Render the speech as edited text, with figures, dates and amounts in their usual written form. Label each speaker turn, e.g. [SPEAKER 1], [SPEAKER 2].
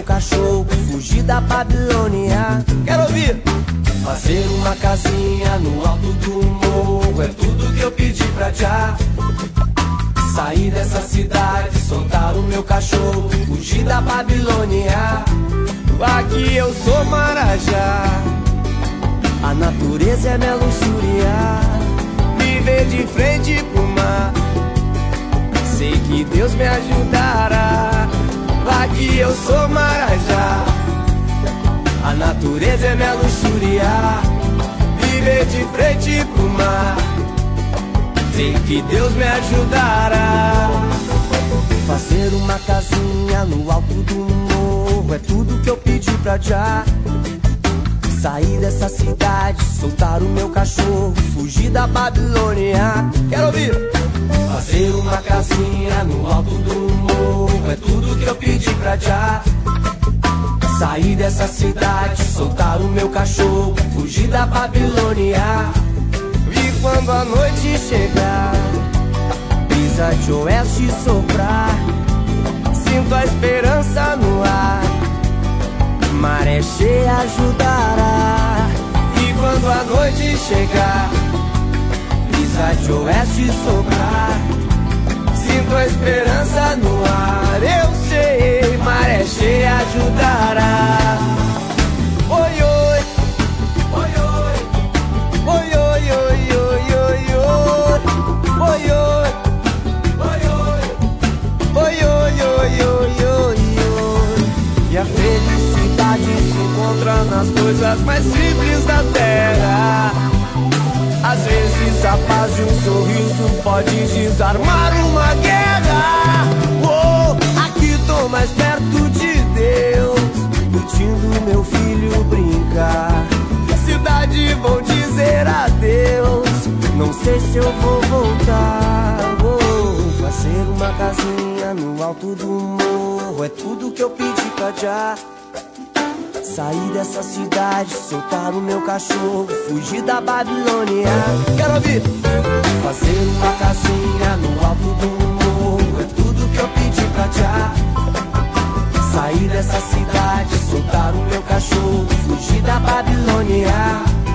[SPEAKER 1] cachorro, fugir da Babilônia. Quero ouvir! Fazer uma casinha no alto do morro é tudo que eu pedi pra já. Sair dessa cidade, soltar o meu cachorro, fugir da Babilônia. Aqui eu sou Marajá, a natureza é minha luxúria. Viver de frente pro mar, sei que Deus me ajudará. Aqui eu sou Marajá, a natureza é minha luxúria. Viver de frente pro mar, sei que Deus me ajudará. Fazer uma casinha no alto do morro é tudo que eu pedi pra já. Sair dessa cidade, soltar o meu cachorro, fugir da Babilônia. Quero ouvir! Fazer uma casinha no alto do morro é tudo que eu pedi pra já. Sair dessa cidade, soltar o meu cachorro, fugir da Babilônia. E quando a noite chegar, brisa de oeste soprar, sinto a esperança no ar, maré cheia ajudará. E quando a noite chegar, brisa de oeste soprar, sinto a esperança no ar. Eu sei, maré cheia ajudará. Oi, oi, oi, oi, oi, oi, oi, oi, oi, oi, oi, oi, oi. E a felicidade se encontra nas coisas mais simples da terra. Às vezes a paz de um sorriso pode desarmar uma guerra. Aqui tô mais perto de Deus, curtindo meu filho brincar. Cidade vou dizer adeus, não sei se eu vou voltar. Fazer uma casinha no alto do morro é tudo que eu pedi pra já. Sair dessa cidade, soltar o meu cachorro, fugir da Babilônia. Quero ouvir! Fazer uma casinha no alto do morro é tudo que eu pedi pra já. Sair dessa cidade, soltar o meu cachorro, fugir da Babilônia.